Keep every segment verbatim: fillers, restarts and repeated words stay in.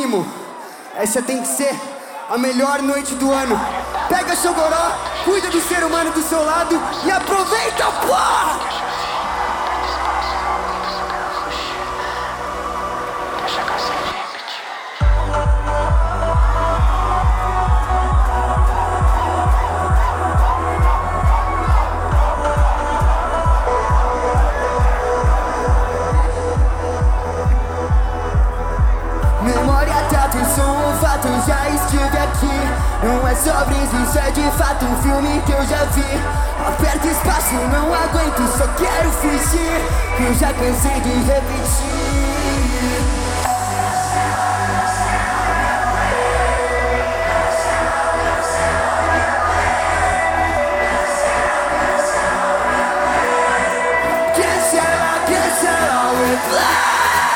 primo, essa tem que ser a melhor noite do ano. Pega seu goró, cuida do ser humano do seu lado e aproveita, porra! Memória, tato, sou um fato, já estive aqui. Não é só brisa, isso é de fato um filme que eu já vi. Aperta espaço, não aguento, só quero fugir, que eu já cansei de repetir. Cancela, cancela o replay.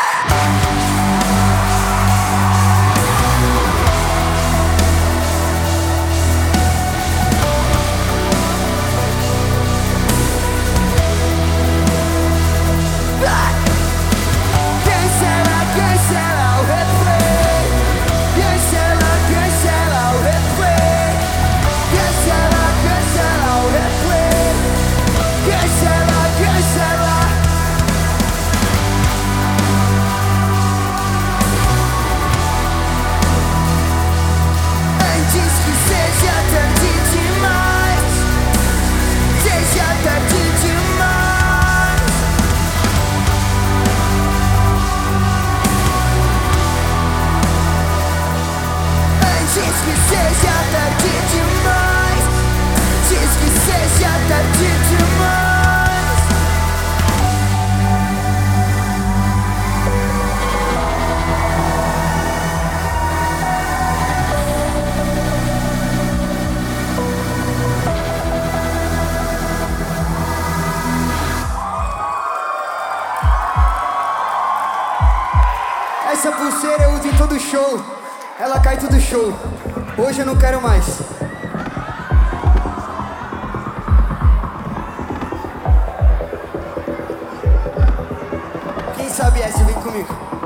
Diz que seja tarde demais. Diz que seja tarde demais. Essa pulseira eu uso em todo show. Ela cai todo show. Hoje eu não quero mais. Quem sabe essa, vem comigo.